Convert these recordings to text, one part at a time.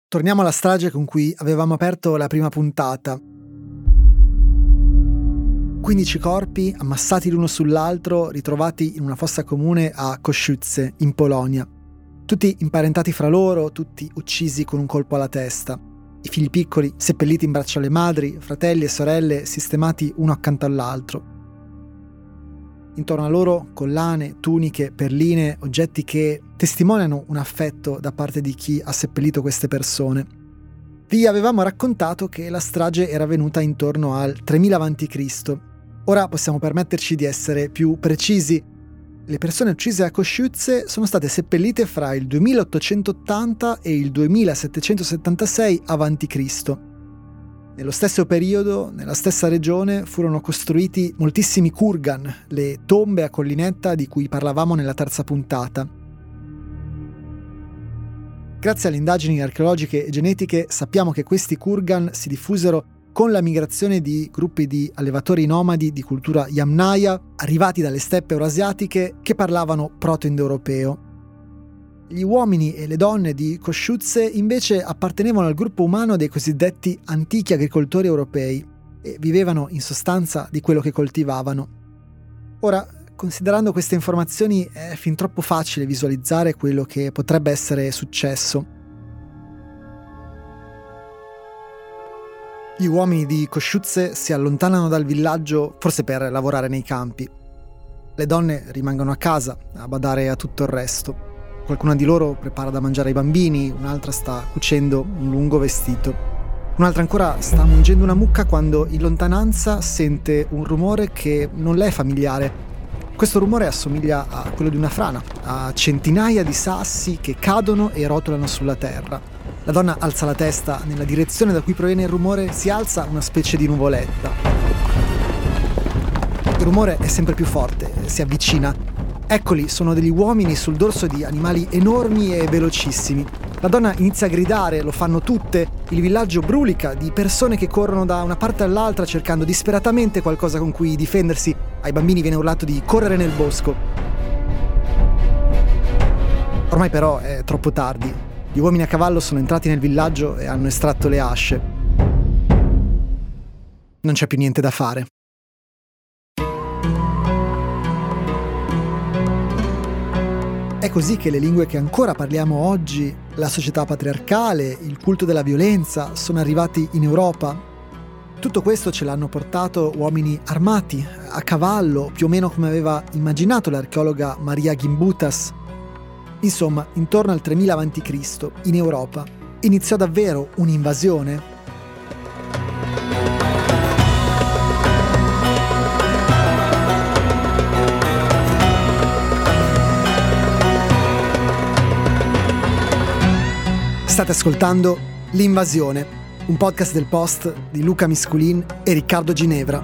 Torniamo alla strage con cui avevamo aperto la prima puntata. 15 corpi ammassati l'uno sull'altro, ritrovati in una fossa comune a Koszyczce, in Polonia. Tutti imparentati fra loro, tutti uccisi con un colpo alla testa. I figli piccoli seppelliti in braccio alle madri, fratelli e sorelle sistemati uno accanto all'altro. Intorno a loro collane, tuniche, perline, oggetti che testimoniano un affetto da parte di chi ha seppellito queste persone. Vi avevamo raccontato che la strage era avvenuta intorno al 3000 a.C. Ora possiamo permetterci di essere più precisi. Le persone uccise a Koszyczce sono state seppellite fra il 2880 e il 2776 a.C. Nello stesso periodo, nella stessa regione, furono costruiti moltissimi kurgan, le tombe a collinetta di cui parlavamo nella terza puntata. Grazie alle indagini archeologiche e genetiche sappiamo che questi kurgan si diffusero con la migrazione di gruppi di allevatori nomadi di cultura Yamnaya, arrivati dalle steppe eurasiatiche che parlavano proto-indoeuropeo. Gli uomini e le donne di Koszyczce invece appartenevano al gruppo umano dei cosiddetti antichi agricoltori europei e vivevano in sostanza di quello che coltivavano. Ora, considerando queste informazioni, è fin troppo facile visualizzare quello che potrebbe essere successo. Gli uomini di Koszyczce si allontanano dal villaggio forse per lavorare nei campi. Le donne rimangono a casa a badare a tutto il resto. Qualcuna di loro prepara da mangiare ai bambini, un'altra sta cucendo un lungo vestito. Un'altra ancora sta mungendo una mucca quando in lontananza sente un rumore che non le è familiare. Questo rumore assomiglia a quello di una frana, a centinaia di sassi che cadono e rotolano sulla terra. La donna alza la testa nella direzione da cui proviene il rumore, si alza una specie di nuvoletta. Il rumore è sempre più forte, si avvicina. Eccoli, sono degli uomini sul dorso di animali enormi e velocissimi. La donna inizia a gridare, lo fanno tutte, il villaggio brulica di persone che corrono da una parte all'altra cercando disperatamente qualcosa con cui difendersi. Ai bambini viene urlato di correre nel bosco. Ormai però è troppo tardi. Gli uomini a cavallo sono entrati nel villaggio e hanno estratto le asce. Non c'è più niente da fare. È così che le lingue che ancora parliamo oggi, la società patriarcale, il culto della violenza, sono arrivati in Europa. Tutto questo ce l'hanno portato uomini armati, a cavallo, più o meno come aveva immaginato l'archeologa Maria Gimbutas. Insomma, intorno al 3000 a.C., in Europa, iniziò davvero un'invasione. State ascoltando L'Invasione, un podcast del Post di Luca Misculin e Riccardo Ginevra.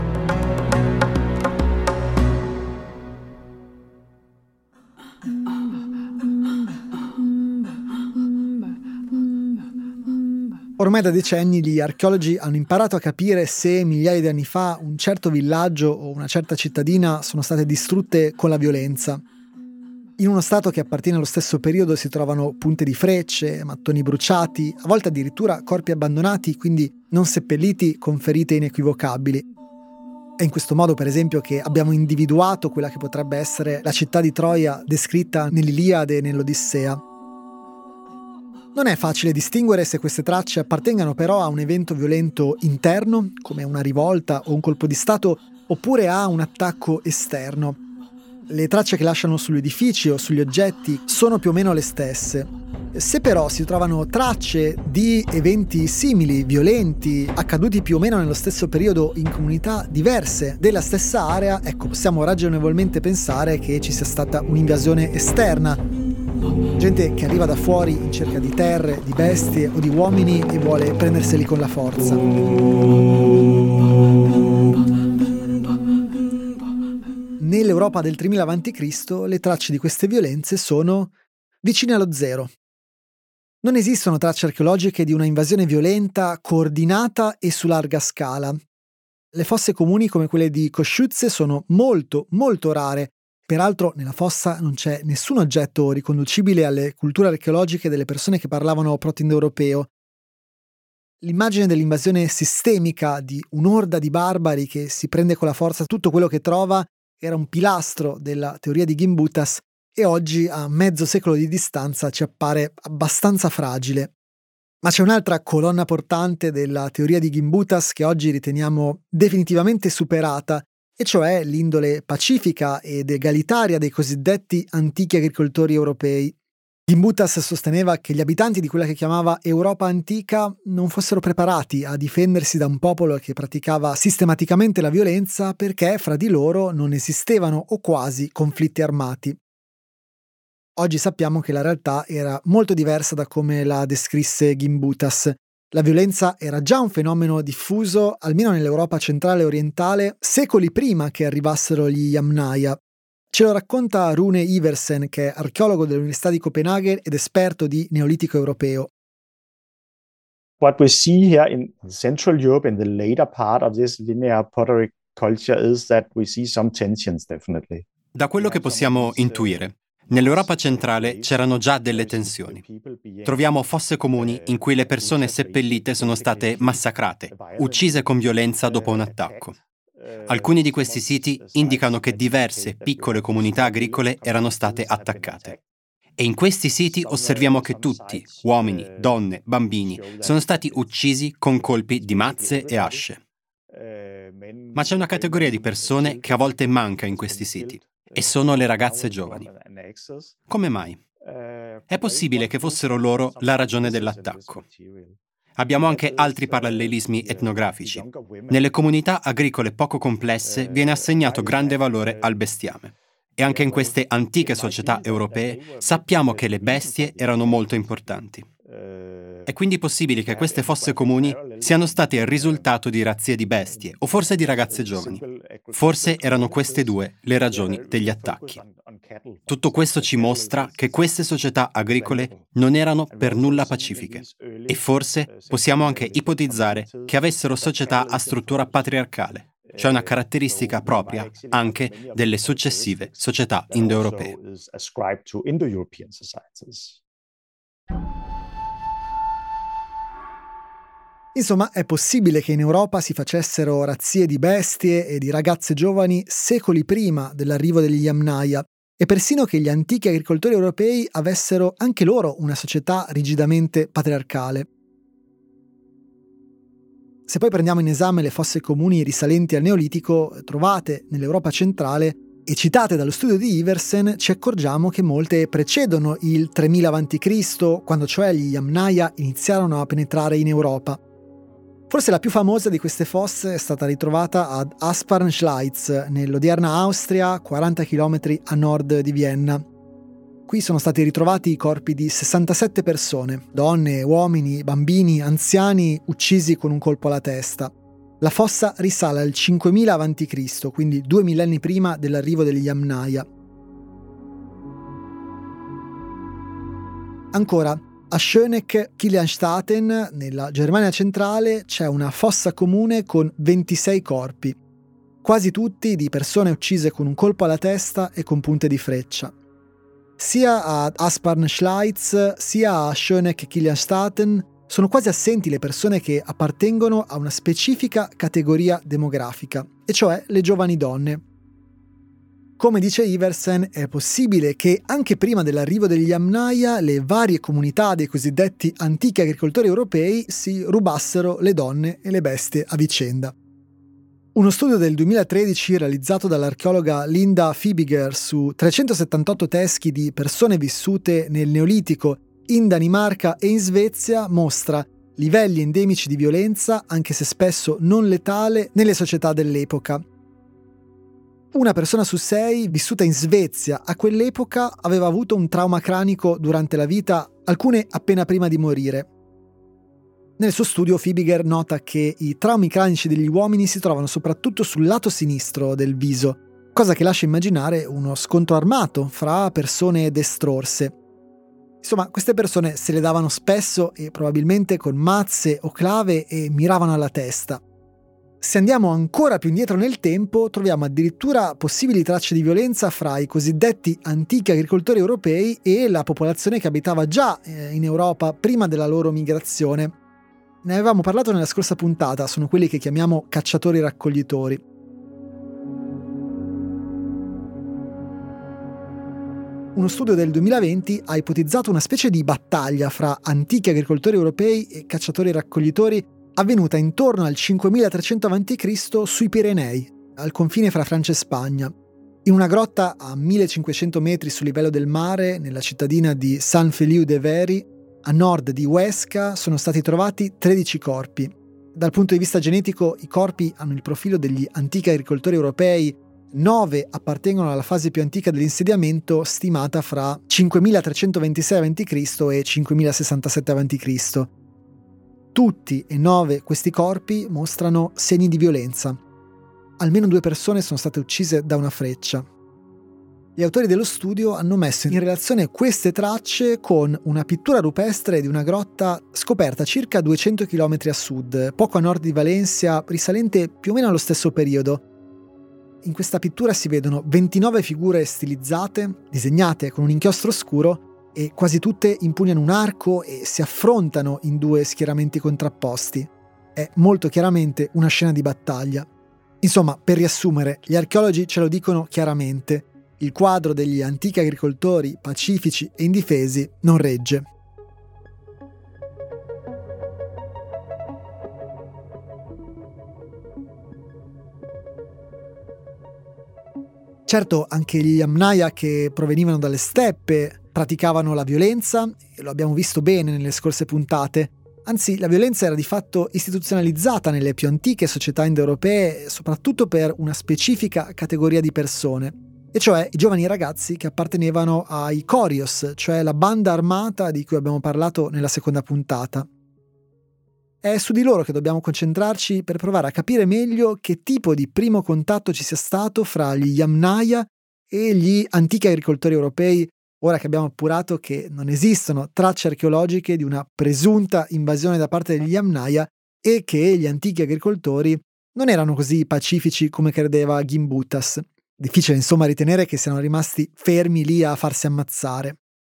Ormai da decenni gli archeologi hanno imparato a capire se migliaia di anni fa un certo villaggio o una certa cittadina sono state distrutte con la violenza. In uno stato che appartiene allo stesso periodo si trovano punte di frecce, mattoni bruciati, a volte addirittura corpi abbandonati, quindi non seppelliti, con ferite inequivocabili. È in questo modo, per esempio, che abbiamo individuato quella che potrebbe essere la città di Troia descritta nell'Iliade e nell'Odissea. Non è facile distinguere se queste tracce appartengano però a un evento violento interno, come una rivolta o un colpo di stato, oppure a un attacco esterno. Le tracce che lasciano sugli edifici o sugli oggetti sono più o meno le stesse. Se però si trovano tracce di eventi simili, violenti, accaduti più o meno nello stesso periodo in comunità diverse della stessa area, ecco, possiamo ragionevolmente pensare che ci sia stata un'invasione esterna. Gente che arriva da fuori in cerca di terre, di bestie o di uomini e vuole prenderseli con la forza. Nell'Europa del 3000 a.C. le tracce di queste violenze sono vicine allo zero. Non esistono tracce archeologiche di una invasione violenta, coordinata e su larga scala. Le fosse comuni come quelle di Koszyczce sono molto, molto rare Peraltro nella fossa non c'è nessun oggetto riconducibile alle culture archeologiche delle persone che parlavano proto-indoeuropeo. L'immagine dell'invasione sistemica di un'orda di barbari che si prende con la forza tutto quello che trova era un pilastro della teoria di Gimbutas e oggi, a mezzo secolo di distanza, ci appare abbastanza fragile. Ma c'è un'altra colonna portante della teoria di Gimbutas che oggi riteniamo definitivamente superata, e cioè l'indole pacifica ed egalitaria dei cosiddetti antichi agricoltori europei. Gimbutas sosteneva che gli abitanti di quella che chiamava Europa antica non fossero preparati a difendersi da un popolo che praticava sistematicamente la violenza perché fra di loro non esistevano o quasi conflitti armati. Oggi sappiamo che la realtà era molto diversa da come la descrisse Gimbutas. La violenza era già un fenomeno diffuso, almeno nell'Europa centrale e orientale, secoli prima che arrivassero gli Yamnaya. Ce lo racconta Rune Iversen, che è archeologo dell'Università di Copenaghen ed esperto di neolitico europeo. What we see here in Central Europe in the later part of this linear pottery culture is that we see some tensions definitely. Da quello che possiamo intuire, nell'Europa centrale c'erano già delle tensioni. Troviamo fosse comuni in cui le persone seppellite sono state massacrate, uccise con violenza dopo un attacco. Alcuni di questi siti indicano che diverse piccole comunità agricole erano state attaccate. E in questi siti osserviamo che tutti, uomini, donne, bambini, sono stati uccisi con colpi di mazze e asce. Ma c'è una categoria di persone che a volte manca in questi siti, e sono le ragazze giovani. Come mai? È possibile che fossero loro la ragione dell'attacco. Abbiamo anche altri parallelismi etnografici. Nelle comunità agricole poco complesse viene assegnato grande valore al bestiame. E anche in queste antiche società europee sappiamo che le bestie erano molto importanti. È quindi possibile che queste fosse comuni siano state il risultato di razzie di bestie o forse di ragazze giovani. Forse erano queste due le ragioni degli attacchi. Tutto questo ci mostra che queste società agricole non erano per nulla pacifiche e forse possiamo anche ipotizzare che avessero società a struttura patriarcale, cioè una caratteristica propria anche delle successive società indoeuropee. Insomma, è possibile che in Europa si facessero razzie di bestie e di ragazze giovani secoli prima dell'arrivo degli Yamnaya, e persino che gli antichi agricoltori europei avessero anche loro una società rigidamente patriarcale. Se poi prendiamo in esame le fosse comuni risalenti al Neolitico, trovate nell'Europa centrale e citate dallo studio di Iversen, ci accorgiamo che molte precedono il 3000 a.C., quando cioè gli Yamnaya iniziarono a penetrare in Europa. Forse la più famosa di queste fosse è stata ritrovata ad Aspern-Schleitz, nell'odierna Austria, 40 km a nord di Vienna. Qui sono stati ritrovati i corpi di 67 persone, donne, uomini, bambini, anziani, uccisi con un colpo alla testa. La fossa risale al 5000 a.C., quindi 2 millenni prima dell'arrivo degli Yamnaya. Ancora, a Schöneck-Kiliansthaten, nella Germania centrale, c'è una fossa comune con 26 corpi, quasi tutti di persone uccise con un colpo alla testa e con punte di freccia. Sia ad Aspern-Schleitz sia a Schöneck-Kiliansthaten sono quasi assenti le persone che appartengono a una specifica categoria demografica, e cioè le giovani donne. Come dice Iversen, è possibile che anche prima dell'arrivo degli Yamnaya le varie comunità dei cosiddetti antichi agricoltori europei si rubassero le donne e le bestie a vicenda. Uno studio del 2013 realizzato dall'archeologa Linda Fibiger su 378 teschi di persone vissute nel Neolitico in Danimarca e in Svezia mostra livelli endemici di violenza, anche se spesso non letale, nelle società dell'epoca. Una persona su 6 vissuta in Svezia a quell'epoca aveva avuto un trauma cranico durante la vita, alcune appena prima di morire. Nel suo studio Fibiger nota che i traumi cranici degli uomini si trovano soprattutto sul lato sinistro del viso, cosa che lascia immaginare uno scontro armato fra persone destrorse. Insomma, queste persone se le davano spesso e probabilmente con mazze o clave e miravano alla testa. Se andiamo ancora più indietro nel tempo, troviamo addirittura possibili tracce di violenza fra i cosiddetti antichi agricoltori europei e la popolazione che abitava già in Europa prima della loro migrazione. Ne avevamo parlato nella scorsa puntata, sono quelli che chiamiamo cacciatori-raccoglitori. Uno studio del 2020 ha ipotizzato una specie di battaglia fra antichi agricoltori europei e cacciatori-raccoglitori avvenuta intorno al 5300 a.C. sui Pirenei, al confine fra Francia e Spagna. In una grotta a 1500 metri sul livello del mare, nella cittadina di San Feliu de Veri, a nord di Huesca, sono stati trovati 13 corpi. Dal punto di vista genetico, i corpi hanno il profilo degli antichi agricoltori europei. 9 appartengono alla fase più antica dell'insediamento, stimata fra 5326 a.C. e 5067 a.C. Tutti e 9 questi corpi mostrano segni di violenza. Almeno 2 persone sono state uccise da una freccia. Gli autori dello studio hanno messo in relazione queste tracce con una pittura rupestre di una grotta scoperta circa 200 km a sud, poco a nord di Valencia, risalente più o meno allo stesso periodo. In questa pittura si vedono 29 figure stilizzate, disegnate con un inchiostro scuro, e quasi tutte impugnano un arco e si affrontano in 2 schieramenti contrapposti. È molto chiaramente una scena di battaglia. Insomma, per riassumere, gli archeologi ce lo dicono chiaramente: il quadro degli antichi agricoltori pacifici e indifesi non regge. Certo, anche gli Yamnaya che provenivano dalle steppe praticavano la violenza, e lo abbiamo visto bene nelle scorse puntate. Anzi, la violenza era di fatto istituzionalizzata nelle più antiche società indoeuropee, soprattutto per una specifica categoria di persone, e cioè i giovani ragazzi che appartenevano ai Corios, cioè la banda armata di cui abbiamo parlato nella seconda puntata. È su di loro che dobbiamo concentrarci per provare a capire meglio che tipo di primo contatto ci sia stato fra gli Yamnaya e gli antichi agricoltori europei, ora che abbiamo appurato che non esistono tracce archeologiche di una presunta invasione da parte degli Yamnaya e che gli antichi agricoltori non erano così pacifici come credeva Gimbutas. Difficile insomma ritenere che siano rimasti fermi lì a farsi ammazzare.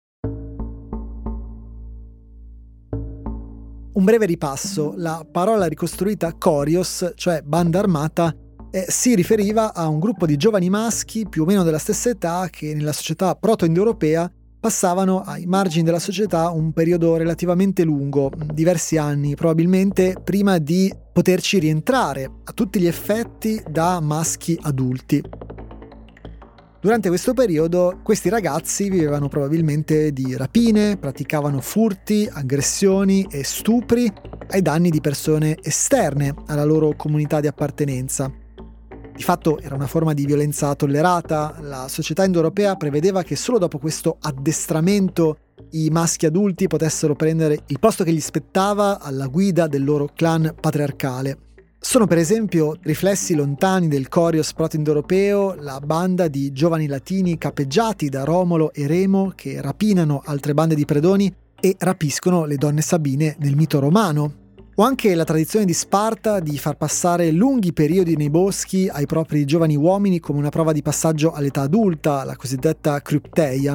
Un breve ripasso: la parola ricostruita Corios, cioè banda armata, si riferiva a un gruppo di giovani maschi più o meno della stessa età che nella società proto-indoeuropea passavano ai margini della società un periodo relativamente lungo, diversi anni probabilmente, prima di poterci rientrare a tutti gli effetti da maschi adulti. Durante questo periodo questi ragazzi vivevano probabilmente di rapine, praticavano furti, aggressioni e stupri ai danni di persone esterne alla loro comunità di appartenenza. Di fatto era una forma di violenza tollerata. La società indoeuropea prevedeva che solo dopo questo addestramento i maschi adulti potessero prendere il posto che gli spettava alla guida del loro clan patriarcale. Sono per esempio riflessi lontani del Corios proto-indoeuropeo la banda di giovani latini capeggiati da Romolo e Remo che rapinano altre bande di predoni e rapiscono le donne sabine nel mito romano. O anche la tradizione di Sparta di far passare lunghi periodi nei boschi ai propri giovani uomini come una prova di passaggio all'età adulta, la cosiddetta crypteia.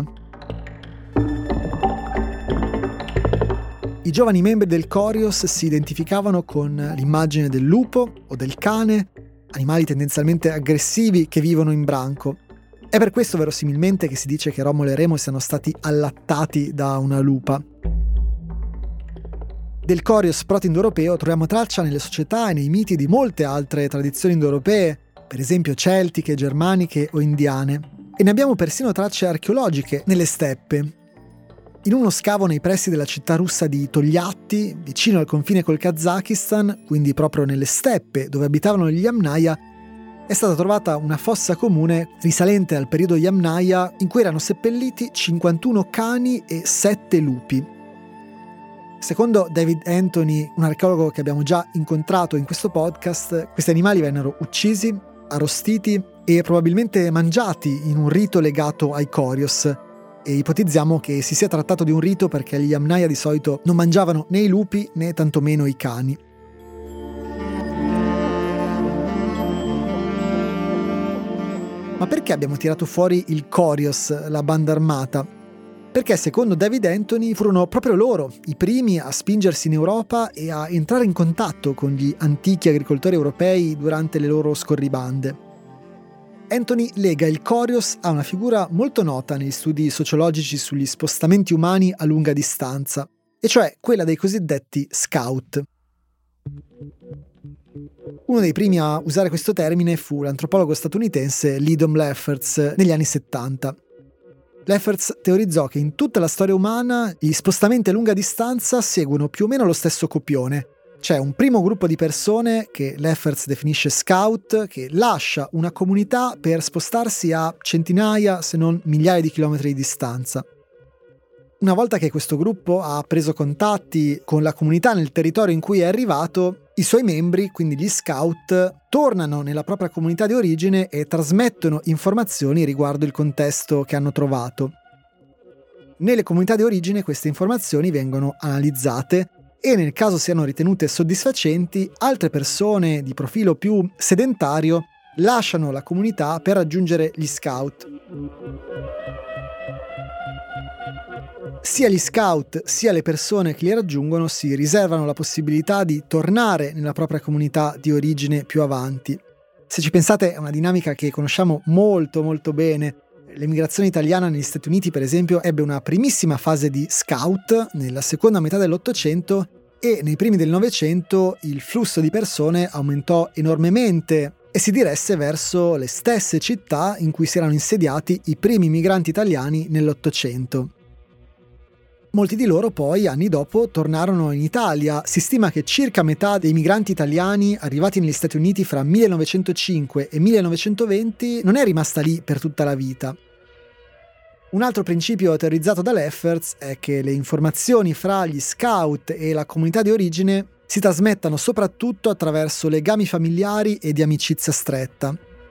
I giovani membri del Corios si identificavano con l'immagine del lupo o del cane, animali tendenzialmente aggressivi che vivono in branco. È per questo verosimilmente che si dice che Romolo e Remo siano stati allattati da una lupa. Del Corios proto-indoeuropeo troviamo traccia nelle società e nei miti di molte altre tradizioni indoeuropee, per esempio celtiche, germaniche o indiane. E ne abbiamo persino tracce archeologiche nelle steppe. In uno scavo nei pressi della città russa di Togliatti, vicino al confine col Kazakistan, quindi proprio nelle steppe dove abitavano gli Yamnaya, è stata trovata una fossa comune risalente al periodo Yamnaya in cui erano seppelliti 51 cani e 7 lupi. Secondo David Anthony, un archeologo che abbiamo già incontrato in questo podcast, questi animali vennero uccisi, arrostiti e probabilmente mangiati in un rito legato ai Corios. E ipotizziamo che si sia trattato di un rito perché gli Yamnaya di solito non mangiavano né i lupi né tantomeno i cani. Ma perché abbiamo tirato fuori il Corios, la banda armata? Perché secondo David Anthony furono proprio loro i primi a spingersi in Europa e a entrare in contatto con gli antichi agricoltori europei durante le loro scorribande. Anthony lega il Corios a una figura molto nota negli studi sociologici sugli spostamenti umani a lunga distanza, e cioè quella dei cosiddetti scout. Uno dei primi a usare questo termine fu l'antropologo statunitense Lyndon Lefferts negli anni 70. Lefferts teorizzò che in tutta la storia umana gli spostamenti a lunga distanza seguono più o meno lo stesso copione. C'è un primo gruppo di persone, che Lefferts definisce scout, che lascia una comunità per spostarsi a centinaia, se non migliaia di chilometri di distanza. Una volta che questo gruppo ha preso contatti con la comunità nel territorio in cui è arrivato, i suoi membri, quindi gli scout, tornano nella propria comunità di origine e trasmettono informazioni riguardo il contesto che hanno trovato. Nelle comunità di origine queste informazioni vengono analizzate e nel caso siano ritenute soddisfacenti, altre persone di profilo più sedentario lasciano la comunità per raggiungere gli scout. Sia gli scout sia le persone che li raggiungono si riservano la possibilità di tornare nella propria comunità di origine più avanti. Se ci pensate è una dinamica che conosciamo molto molto bene. L'emigrazione italiana negli Stati Uniti, per esempio, ebbe una primissima fase di scout nella seconda metà dell'Ottocento e nei primi del Novecento il flusso di persone aumentò enormemente e si diresse verso le stesse città in cui si erano insediati i primi migranti italiani nell'Ottocento. Molti di loro poi, anni dopo, tornarono in Italia. Si stima che circa metà dei migranti italiani arrivati negli Stati Uniti fra 1905 e 1920 non è rimasta lì per tutta la vita. Un altro principio teorizzato da Lefferts è che le informazioni fra gli scout e la comunità di origine si trasmettano soprattutto attraverso legami familiari e di amicizia stretta.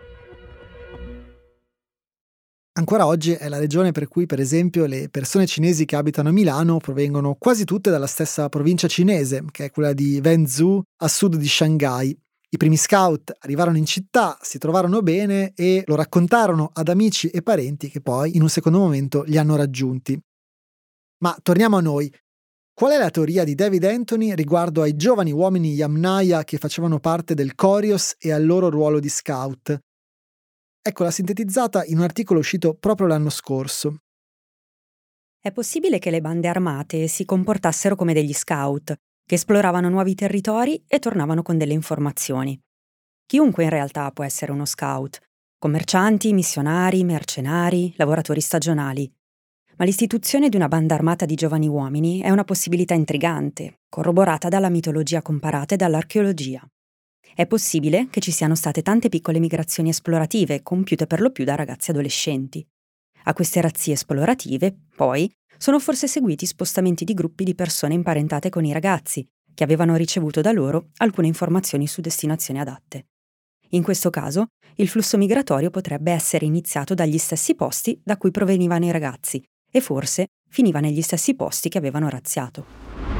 Ancora oggi è la regione per cui, per esempio, le persone cinesi che abitano a Milano provengono quasi tutte dalla stessa provincia cinese, che è quella di Wenzhou, a sud di Shanghai. I primi scout arrivarono in città, si trovarono bene e lo raccontarono ad amici e parenti che poi, in un secondo momento, li hanno raggiunti. Ma torniamo a noi. Qual è la teoria di David Anthony riguardo ai giovani uomini Yamnaya che facevano parte del Corios e al loro ruolo di scout? Eccola sintetizzata in un articolo uscito proprio l'anno scorso. È possibile che le bande armate si comportassero come degli scout, che esploravano nuovi territori e tornavano con delle informazioni. Chiunque in realtà può essere uno scout: commercianti, missionari, mercenari, lavoratori stagionali. Ma l'istituzione di una banda armata di giovani uomini è una possibilità intrigante, corroborata dalla mitologia comparata e dall'archeologia. È possibile che ci siano state tante piccole migrazioni esplorative, compiute per lo più da ragazzi adolescenti. A queste razzie esplorative, poi, sono forse seguiti spostamenti di gruppi di persone imparentate con i ragazzi, che avevano ricevuto da loro alcune informazioni su destinazioni adatte. In questo caso, il flusso migratorio potrebbe essere iniziato dagli stessi posti da cui provenivano i ragazzi e forse finiva negli stessi posti che avevano razziato.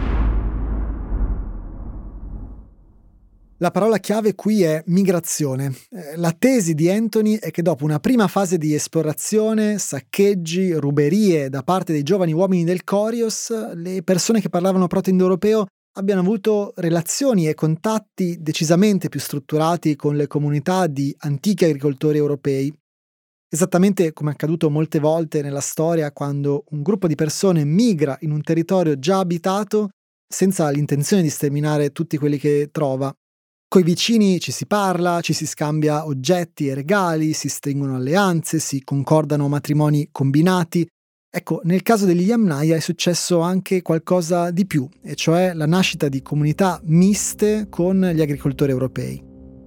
La parola chiave qui è migrazione. La tesi di Anthony è che dopo una prima fase di esplorazione, saccheggi, ruberie da parte dei giovani uomini del Corios, le persone che parlavano proto-indoeuropeo abbiano avuto relazioni e contatti decisamente più strutturati con le comunità di antichi agricoltori europei. Esattamente come è accaduto molte volte nella storia quando un gruppo di persone migra in un territorio già abitato senza l'intenzione di sterminare tutti quelli che trova. Coi vicini ci si parla, ci si scambia oggetti e regali, si stringono alleanze, si concordano matrimoni combinati. Ecco, nel caso degli Yamnaya è successo anche qualcosa di più, e cioè la nascita di comunità miste con gli agricoltori europei.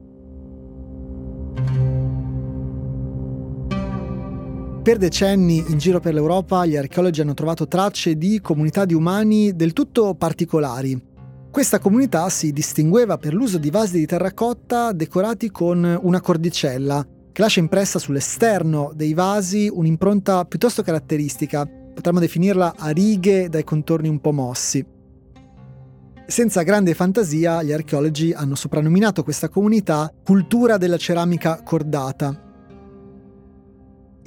Per decenni in giro per l'Europa gli archeologi hanno trovato tracce di comunità di umani del tutto particolari. Questa comunità si distingueva per l'uso di vasi di terracotta decorati con una cordicella, che lascia impressa sull'esterno dei vasi un'impronta piuttosto caratteristica, potremmo definirla a righe dai contorni un po' mossi. Senza grande fantasia, gli archeologi hanno soprannominato questa comunità cultura della ceramica cordata.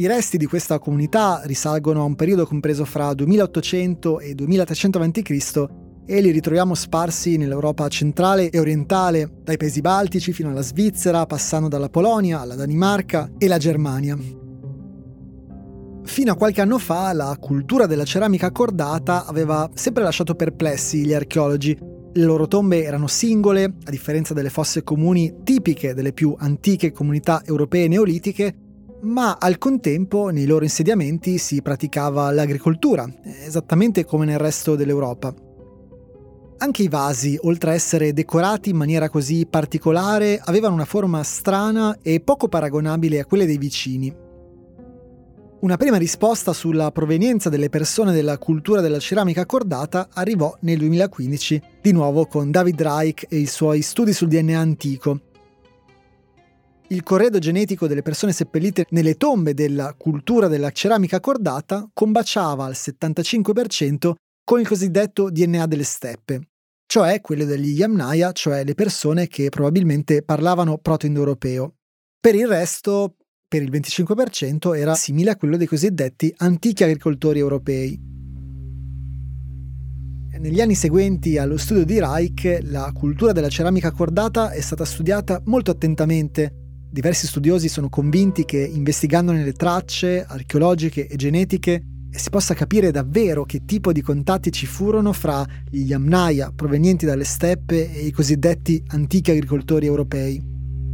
I resti di questa comunità risalgono a un periodo compreso fra 2800 e 2300 a.C. e li ritroviamo sparsi nell'Europa centrale e orientale, dai paesi baltici fino alla Svizzera, passando dalla Polonia alla Danimarca e la Germania. Fino a qualche anno fa la cultura della ceramica cordata aveva sempre lasciato perplessi gli archeologi. Le loro tombe erano singole, a differenza delle fosse comuni tipiche delle più antiche comunità europee neolitiche, ma al contempo nei loro insediamenti si praticava l'agricoltura, esattamente come nel resto dell'Europa. Anche i vasi, oltre a essere decorati in maniera così particolare, avevano una forma strana e poco paragonabile a quelle dei vicini. Una prima risposta sulla provenienza delle persone della cultura della ceramica cordata arrivò nel 2015, di nuovo con David Reich e i suoi studi sul DNA antico. Il corredo genetico delle persone seppellite nelle tombe della cultura della ceramica cordata combaciava al 75% con il cosiddetto DNA delle steppe, cioè quello degli Yamnaya, cioè le persone che probabilmente parlavano proto-indoeuropeo. Per il resto, per il 25%, era simile a quello dei cosiddetti antichi agricoltori europei. Negli anni seguenti allo studio di Reich, la cultura della ceramica cordata è stata studiata molto attentamente. Diversi studiosi sono convinti che, investigandone le tracce archeologiche e genetiche, si possa capire davvero che tipo di contatti ci furono fra gli Yamnaya provenienti dalle steppe e i cosiddetti antichi agricoltori europei.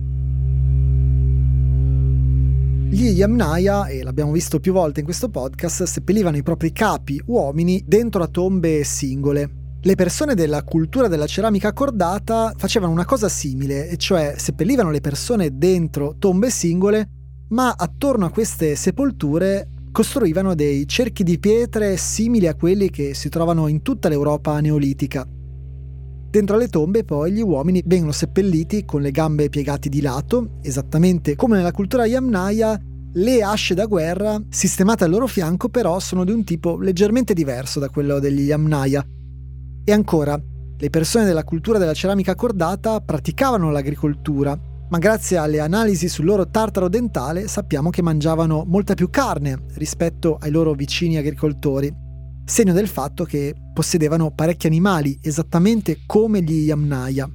Gli Yamnaya, e l'abbiamo visto più volte in questo podcast, seppellivano i propri capi uomini dentro a tombe singole. Le persone della cultura della ceramica cordata facevano una cosa simile, e cioè seppellivano le persone dentro tombe singole, ma attorno a queste sepolture costruivano dei cerchi di pietre simili a quelli che si trovano in tutta l'Europa neolitica. Dentro le tombe poi gli uomini vengono seppelliti con le gambe piegate di lato, esattamente come nella cultura Yamnaya. Le asce da guerra sistemate al loro fianco però sono di un tipo leggermente diverso da quello degli Yamnaya. E ancora, le persone della cultura della ceramica cordata praticavano l'agricoltura, ma grazie alle analisi sul loro tartaro dentale sappiamo che mangiavano molta più carne rispetto ai loro vicini agricoltori, segno del fatto che possedevano parecchi animali, esattamente come gli Yamnaya.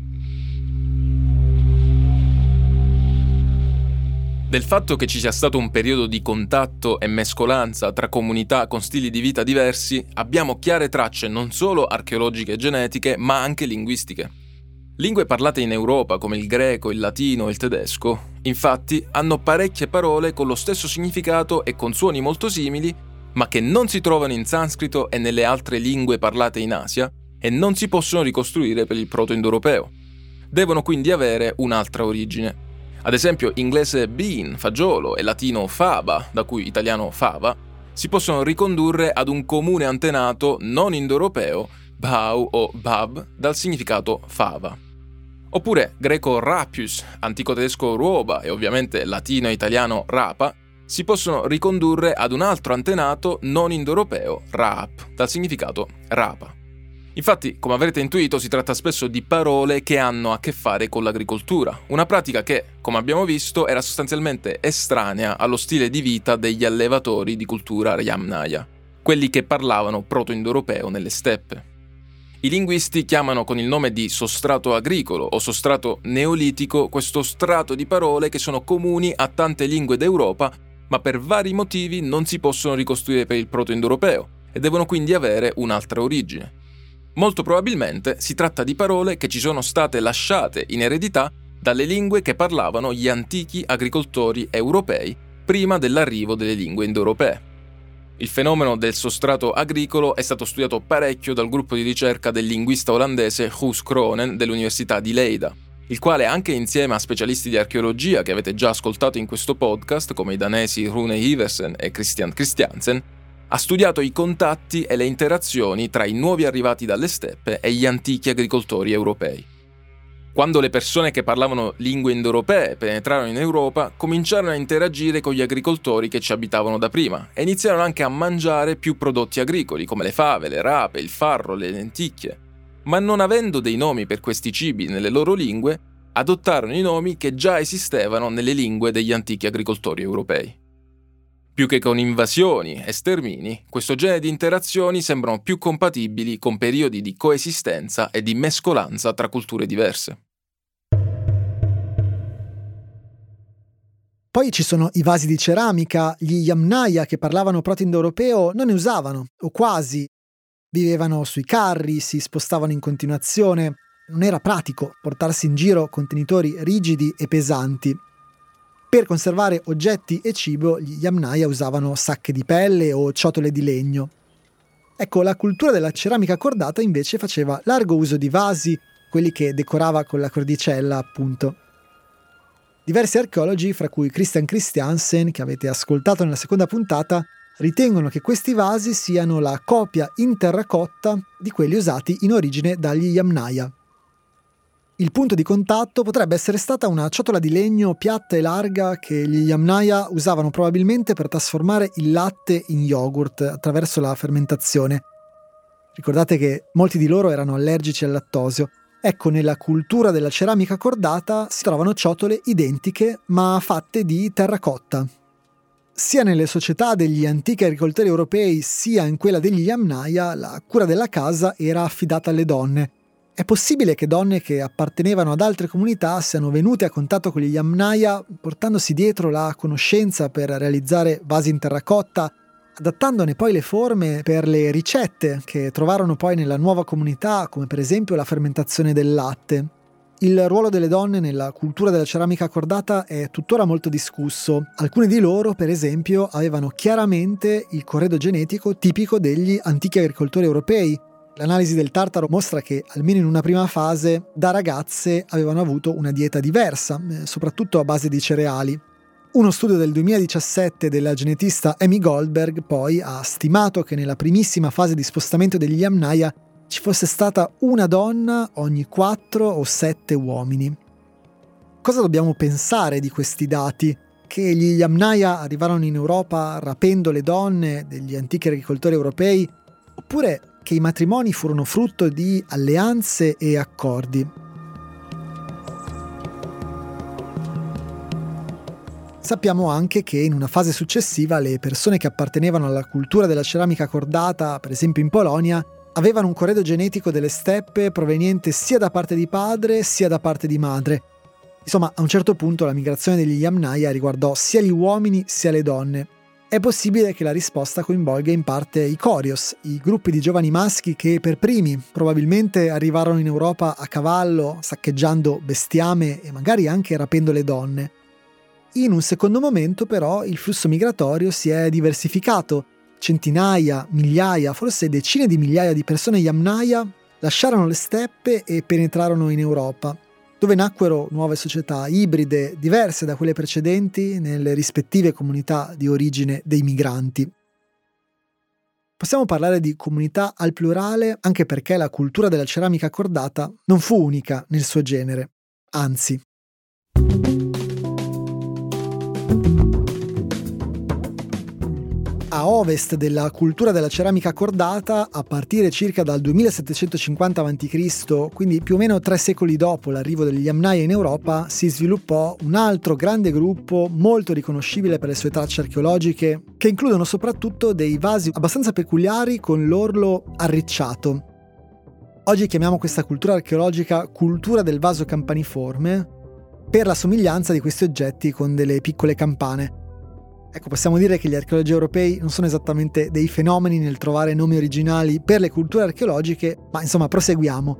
Del fatto che ci sia stato un periodo di contatto e mescolanza tra comunità con stili di vita diversi, abbiamo chiare tracce non solo archeologiche e genetiche, ma anche linguistiche. Lingue parlate in Europa, come il greco, il latino e il tedesco, infatti, hanno parecchie parole con lo stesso significato e con suoni molto simili, ma che non si trovano in sanscrito e nelle altre lingue parlate in Asia e non si possono ricostruire per il proto-indoeuropeo. Devono quindi avere un'altra origine. Ad esempio, inglese bean, fagiolo, e latino faba, da cui italiano fava, si possono ricondurre ad un comune antenato non indoeuropeo, bau o bab, dal significato fava. Oppure greco rapius, antico tedesco ruoba e ovviamente latino e italiano rapa, si possono ricondurre ad un altro antenato non indoeuropeo, raap, dal significato rapa. Infatti, come avrete intuito, si tratta spesso di parole che hanno a che fare con l'agricoltura, una pratica che, come abbiamo visto, era sostanzialmente estranea allo stile di vita degli allevatori di cultura Yamnaya, quelli che parlavano proto-indoeuropeo nelle steppe. I linguisti chiamano con il nome di sostrato agricolo o sostrato neolitico questo strato di parole che sono comuni a tante lingue d'Europa, ma per vari motivi non si possono ricostruire per il proto-indoeuropeo e devono quindi avere un'altra origine. Molto probabilmente si tratta di parole che ci sono state lasciate in eredità dalle lingue che parlavano gli antichi agricoltori europei prima dell'arrivo delle lingue indoeuropee. Il fenomeno del sostrato agricolo è stato studiato parecchio dal gruppo di ricerca del linguista olandese Guus Kronen dell'Università di Leida, il quale, anche insieme a specialisti di archeologia che avete già ascoltato in questo podcast, come i danesi Rune Iversen e Christian Christiansen, ha studiato i contatti e le interazioni tra i nuovi arrivati dalle steppe e gli antichi agricoltori europei. Quando le persone che parlavano lingue indoeuropee penetrarono in Europa, cominciarono a interagire con gli agricoltori che ci abitavano da prima e iniziarono anche a mangiare più prodotti agricoli come le fave, le rape, il farro, le lenticchie. Ma non avendo dei nomi per questi cibi nelle loro lingue, adottarono i nomi che già esistevano nelle lingue degli antichi agricoltori europei. Più che con invasioni e stermini, questo genere di interazioni sembrano più compatibili con periodi di coesistenza e di mescolanza tra culture diverse. Poi ci sono i vasi di ceramica. Gli Yamnaya che parlavano proto-indoeuropeo non ne usavano, o quasi. Vivevano sui carri, si spostavano in continuazione. Non era pratico portarsi in giro contenitori rigidi e pesanti. Per conservare oggetti e cibo, gli Yamnaya usavano sacche di pelle o ciotole di legno. Ecco, la cultura della ceramica cordata invece faceva largo uso di vasi, quelli che decorava con la cordicella, appunto. Diversi archeologi, fra cui Christian Christiansen, che avete ascoltato nella seconda puntata, ritengono che questi vasi siano la copia in terracotta di quelli usati in origine dagli Yamnaya. Il punto di contatto potrebbe essere stata una ciotola di legno piatta e larga che gli Yamnaya usavano probabilmente per trasformare il latte in yogurt attraverso la fermentazione. Ricordate che molti di loro erano allergici al lattosio. Ecco, nella cultura della ceramica cordata si trovano ciotole identiche ma fatte di terracotta. Sia nelle società degli antichi agricoltori europei sia in quella degli Yamnaya la cura della casa era affidata alle donne. È possibile che donne che appartenevano ad altre comunità siano venute a contatto con gli Yamnaya portandosi dietro la conoscenza per realizzare vasi in terracotta, adattandone poi le forme per le ricette che trovarono poi nella nuova comunità, come per esempio la fermentazione del latte. Il ruolo delle donne nella cultura della ceramica cordata è tuttora molto discusso. Alcune di loro, per esempio, avevano chiaramente il corredo genetico tipico degli antichi agricoltori europei. L'analisi del tartaro mostra che, almeno in una prima fase, da ragazze avevano avuto una dieta diversa, soprattutto a base di cereali. Uno studio del 2017 della genetista Amy Goldberg poi ha stimato che nella primissima fase di spostamento degli Yamnaya ci fosse stata una donna ogni 4 o 7 uomini. Cosa dobbiamo pensare di questi dati? Che gli Yamnaya arrivarono in Europa rapendo le donne degli antichi agricoltori europei, oppure che i matrimoni furono frutto di alleanze e accordi? Sappiamo anche che in una fase successiva le persone che appartenevano alla cultura della ceramica cordata, per esempio in Polonia, avevano un corredo genetico delle steppe proveniente sia da parte di padre sia da parte di madre. Insomma, a un certo punto la migrazione degli Yamnaya riguardò sia gli uomini sia le donne. È possibile che la risposta coinvolga in parte i Corios, i gruppi di giovani maschi che per primi probabilmente arrivarono in Europa a cavallo, saccheggiando bestiame e magari anche rapendo le donne. In un secondo momento però il flusso migratorio si è diversificato. Centinaia, migliaia, forse decine di migliaia di persone Yamnaya lasciarono le steppe e penetrarono in Europa, dove nacquero nuove società ibride diverse da quelle precedenti nelle rispettive comunità di origine dei migranti. Possiamo parlare di comunità al plurale anche perché la cultura della ceramica cordata non fu unica nel suo genere, anzi. A ovest della cultura della ceramica cordata, a partire circa dal 2750 a.C., quindi più o meno 3 secoli dopo l'arrivo degli Yamnaya in Europa, si sviluppò un altro grande gruppo molto riconoscibile per le sue tracce archeologiche, che includono soprattutto dei vasi abbastanza peculiari con l'orlo arricciato. Oggi chiamiamo questa cultura archeologica cultura del vaso campaniforme, per la somiglianza di questi oggetti con delle piccole campane. Ecco, possiamo dire che gli archeologi europei non sono esattamente dei fenomeni nel trovare nomi originali per le culture archeologiche, ma insomma proseguiamo.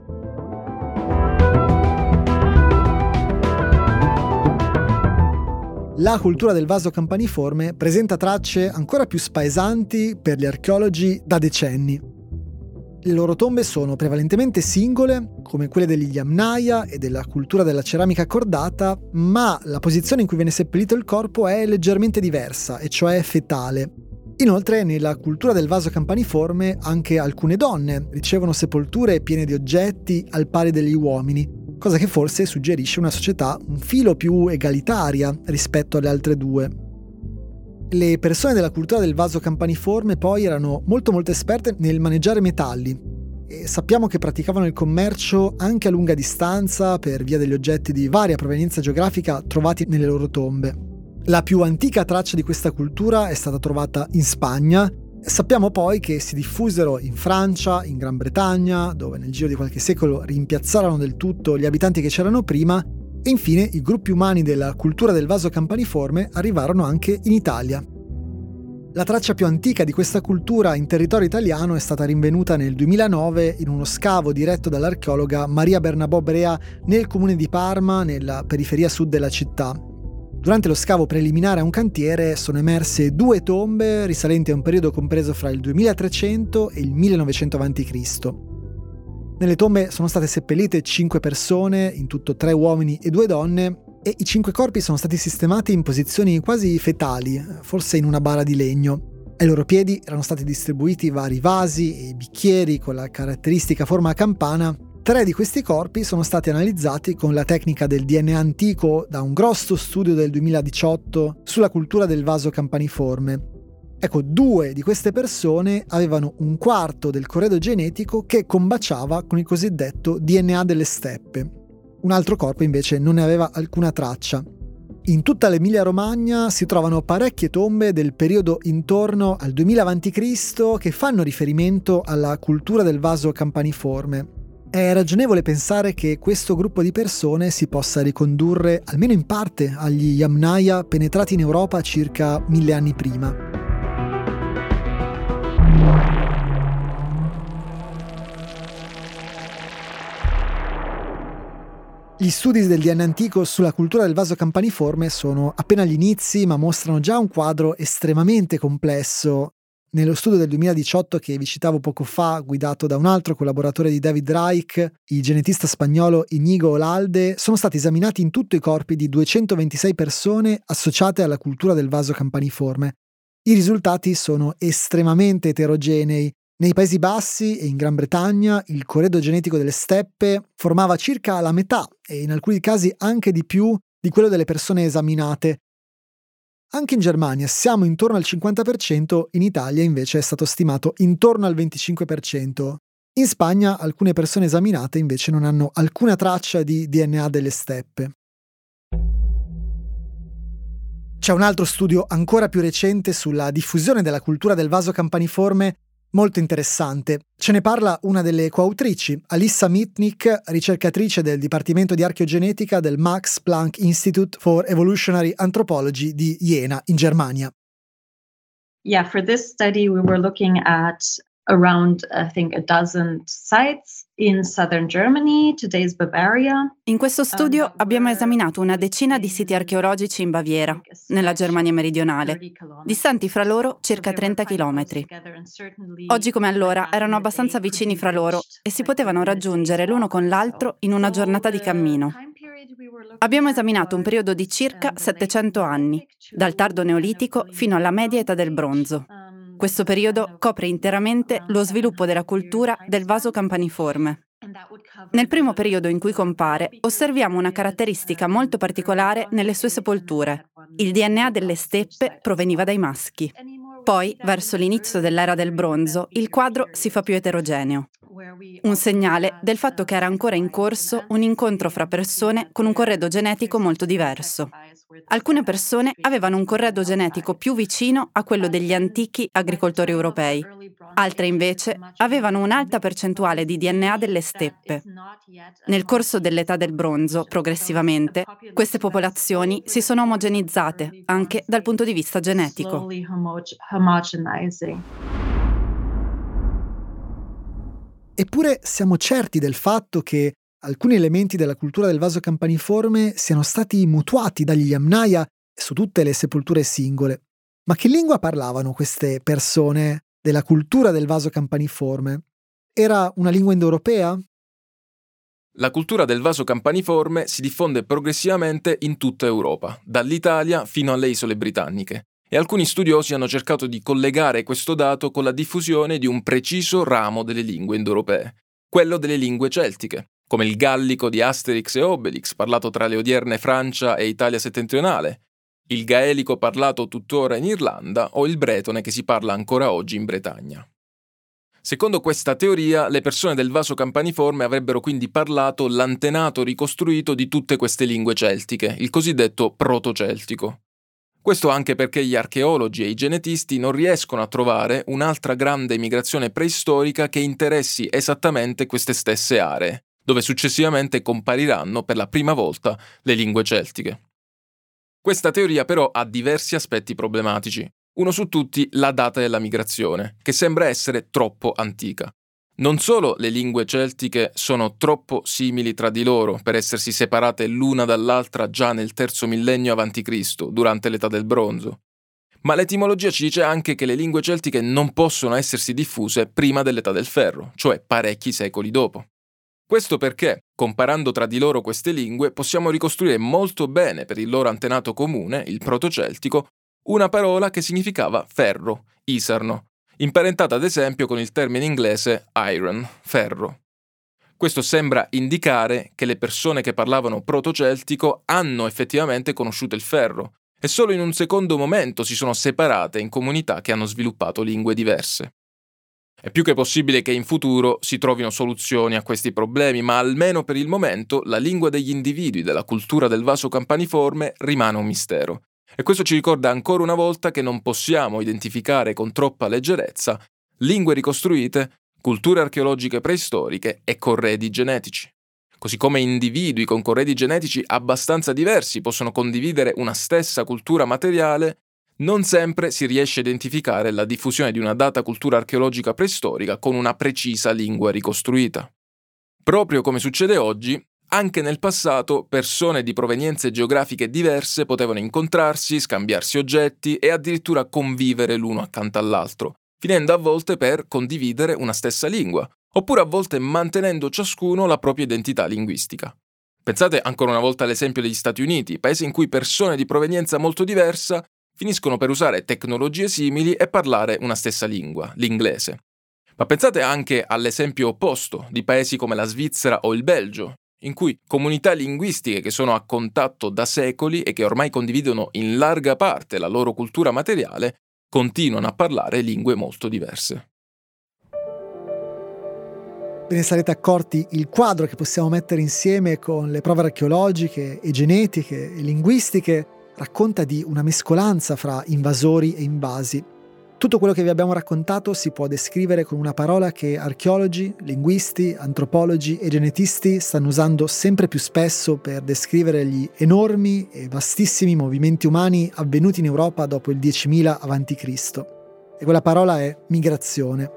La cultura del vaso campaniforme presenta tracce ancora più spaesanti per gli archeologi da decenni. Le loro tombe sono prevalentemente singole, come quelle degli Yamnaya e della cultura della ceramica cordata, ma la posizione in cui viene seppellito il corpo è leggermente diversa, e cioè fetale. Inoltre, nella cultura del vaso campaniforme, anche alcune donne ricevono sepolture piene di oggetti al pari degli uomini, cosa che forse suggerisce una società un filo più egalitaria rispetto alle altre due. Le persone della cultura del vaso campaniforme poi erano molto esperte nel maneggiare metalli e sappiamo che praticavano il commercio anche a lunga distanza per via degli oggetti di varia provenienza geografica trovati nelle loro tombe. La più antica traccia di questa cultura è stata trovata in Spagna. Sappiamo poi che si diffusero in Francia, in Gran Bretagna, dove nel giro di qualche secolo rimpiazzarono del tutto gli abitanti che c'erano prima, e infine i gruppi umani della cultura del vaso campaniforme arrivarono anche in Italia. La traccia più antica di questa cultura in territorio italiano è stata rinvenuta nel 2009 in uno scavo diretto dall'archeologa Maria Bernabò Brea nel comune di Parma, nella periferia sud della città. Durante lo scavo preliminare a un cantiere sono emerse 2 tombe risalenti a un periodo compreso fra il 2300 e il 1900 a.C. Nelle tombe sono state seppellite 5 persone, in tutto 3 uomini e 2 donne, e i 5 corpi sono stati sistemati in posizioni quasi fetali, forse in una bara di legno. Ai loro piedi erano stati distribuiti vari vasi e bicchieri con la caratteristica forma a campana. 3 di questi corpi sono stati analizzati con la tecnica del DNA antico da un grosso studio del 2018 sulla cultura del vaso campaniforme. Ecco, 2 di queste persone avevano un quarto del corredo genetico che combaciava con il cosiddetto DNA delle steppe. Un altro corpo invece non ne aveva alcuna traccia. In tutta l'Emilia-Romagna si trovano parecchie tombe del periodo intorno al 2000 a.C. che fanno riferimento alla cultura del vaso campaniforme. È ragionevole pensare che questo gruppo di persone si possa ricondurre, almeno in parte, agli Yamnaya penetrati in Europa circa 1000 anni prima. Gli studi del DNA antico sulla cultura del vaso campaniforme sono appena agli inizi, ma mostrano già un quadro estremamente complesso. Nello studio del 2018 che vi citavo poco fa, guidato da un altro collaboratore di David Reich, il genetista spagnolo Íñigo Olalde, sono stati esaminati in tutto i corpi di 226 persone associate alla cultura del vaso campaniforme. I risultati sono estremamente eterogenei. Nei Paesi Bassi e in Gran Bretagna il corredo genetico delle steppe formava circa la metà, e in alcuni casi anche di più, di quello delle persone esaminate. Anche in Germania siamo intorno al 50%, in Italia invece è stato stimato intorno al 25%. In Spagna alcune persone esaminate invece non hanno alcuna traccia di DNA delle steppe. C'è un altro studio ancora più recente sulla diffusione della cultura del vaso campaniforme molto interessante. Ce ne parla una delle coautrici, Alissa Mitnick, ricercatrice del Dipartimento di Archeogenetica del Max Planck Institute for Evolutionary Anthropology di Jena, in Germania. Yeah, for this study we were looking at around, I think, a dozen sites in southern Germany, today's Bavaria. In questo studio abbiamo esaminato una decina di siti archeologici in Baviera, nella Germania meridionale, distanti fra loro circa 30 chilometri. Oggi come allora erano abbastanza vicini fra loro e si potevano raggiungere l'uno con l'altro in una giornata di cammino. Abbiamo esaminato un periodo di circa 700 anni, dal tardo neolitico fino alla media età del bronzo. Questo periodo copre interamente lo sviluppo della cultura del vaso campaniforme. Nel primo periodo in cui compare, osserviamo una caratteristica molto particolare nelle sue sepolture. Il DNA delle steppe proveniva dai maschi. Poi, verso l'inizio dell'era del bronzo, il quadro si fa più eterogeneo. Un segnale del fatto che era ancora in corso un incontro fra persone con un corredo genetico molto diverso. Alcune persone avevano un corredo genetico più vicino a quello degli antichi agricoltori europei. Altre invece avevano un'alta percentuale di DNA delle steppe. Nel corso dell'età del bronzo, progressivamente, queste popolazioni si sono omogenizzate anche dal punto di vista genetico. Eppure siamo certi del fatto che alcuni elementi della cultura del vaso campaniforme siano stati mutuati dagli Yamnaya su tutte le sepolture singole. Ma che lingua parlavano queste persone della cultura del vaso campaniforme? Era una lingua indoeuropea? La cultura del vaso campaniforme si diffonde progressivamente in tutta Europa, dall'Italia fino alle isole britanniche, e alcuni studiosi hanno cercato di collegare questo dato con la diffusione di un preciso ramo delle lingue indoeuropee, quello delle lingue celtiche, come il gallico di Asterix e Obelix, parlato tra le odierne Francia e Italia settentrionale, il gaelico parlato tuttora in Irlanda o il bretone che si parla ancora oggi in Bretagna. Secondo questa teoria, le persone del vaso campaniforme avrebbero quindi parlato l'antenato ricostruito di tutte queste lingue celtiche, il cosiddetto proto-celtico. Questo anche perché gli archeologi e i genetisti non riescono a trovare un'altra grande migrazione preistorica che interessi esattamente queste stesse aree, dove successivamente compariranno per la prima volta le lingue celtiche. Questa teoria però ha diversi aspetti problematici. Uno su tutti, la data della migrazione, che sembra essere troppo antica. Non solo le lingue celtiche sono troppo simili tra di loro per essersi separate l'una dall'altra già nel III millennio a.C., durante l'età del bronzo, ma l'etimologia ci dice anche che le lingue celtiche non possono essersi diffuse prima dell'età del ferro, cioè parecchi secoli dopo. Questo perché, comparando tra di loro queste lingue, possiamo ricostruire molto bene per il loro antenato comune, il protoceltico, una parola che significava ferro, isarno, imparentata ad esempio con il termine inglese iron, ferro. Questo sembra indicare che le persone che parlavano protoceltico hanno effettivamente conosciuto il ferro e solo in un secondo momento si sono separate in comunità che hanno sviluppato lingue diverse. È più che possibile che in futuro si trovino soluzioni a questi problemi, ma almeno per il momento la lingua degli individui della cultura del vaso campaniforme rimane un mistero. E questo ci ricorda ancora una volta che non possiamo identificare con troppa leggerezza lingue ricostruite, culture archeologiche preistoriche e corredi genetici. Così come individui con corredi genetici abbastanza diversi possono condividere una stessa cultura materiale, non sempre si riesce a identificare la diffusione di una data cultura archeologica preistorica con una precisa lingua ricostruita. Proprio come succede oggi, anche nel passato persone di provenienze geografiche diverse potevano incontrarsi, scambiarsi oggetti e addirittura convivere l'uno accanto all'altro, finendo a volte per condividere una stessa lingua, oppure a volte mantenendo ciascuno la propria identità linguistica. Pensate ancora una volta all'esempio degli Stati Uniti, paese in cui persone di provenienza molto diversa finiscono per usare tecnologie simili e parlare una stessa lingua, l'inglese. Ma pensate anche all'esempio opposto di paesi come la Svizzera o il Belgio, in cui comunità linguistiche che sono a contatto da secoli e che ormai condividono in larga parte la loro cultura materiale continuano a parlare lingue molto diverse. Ve ne sarete accorti, il quadro che possiamo mettere insieme con le prove archeologiche e genetiche e linguistiche racconta di una mescolanza fra invasori e invasi. Tutto quello che vi abbiamo raccontato si può descrivere con una parola che archeologi, linguisti, antropologi e genetisti stanno usando sempre più spesso per descrivere gli enormi e vastissimi movimenti umani avvenuti in Europa dopo il 10.000 a.C. E quella parola è migrazione.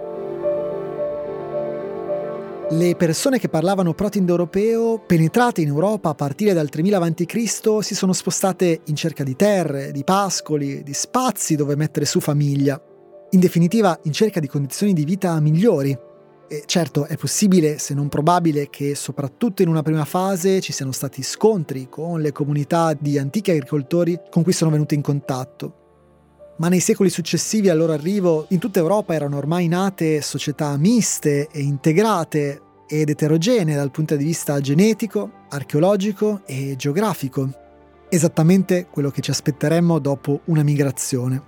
Le persone che parlavano proto-indoeuropeo, penetrate in Europa a partire dal 3000 a.C., si sono spostate in cerca di terre, di pascoli, di spazi dove mettere su famiglia. In definitiva, in cerca di condizioni di vita migliori. E certo, è possibile, se non probabile, che soprattutto in una prima fase ci siano stati scontri con le comunità di antichi agricoltori con cui sono venute in contatto. Ma nei secoli successivi al loro arrivo, in tutta Europa erano ormai nate società miste e integrate ed eterogenee dal punto di vista genetico, archeologico e geografico. Esattamente quello che ci aspetteremmo dopo una migrazione.